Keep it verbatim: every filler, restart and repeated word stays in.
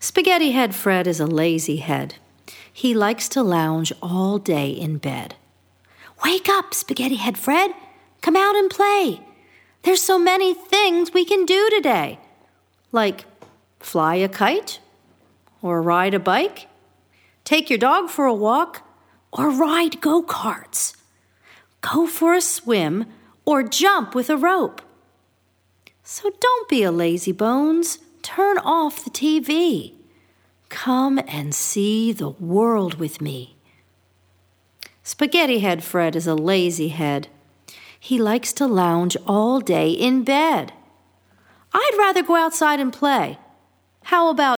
Spaghetti Head Fred is a lazy head. He likes to lounge all day in bed. Wake up, Spaghetti Head Fred. Come out and play. There's so many things we can do today. Like fly a kite, or ride a bike, take your dog for a walk, or ride go-karts. Go for a swim, or jump with a rope. So don't be a lazy bones. Turn off the T V. Come and see the world with me. Spaghetti Head Fred is a lazy head. He likes to lounge all day in bed. I'd rather go outside and play. How about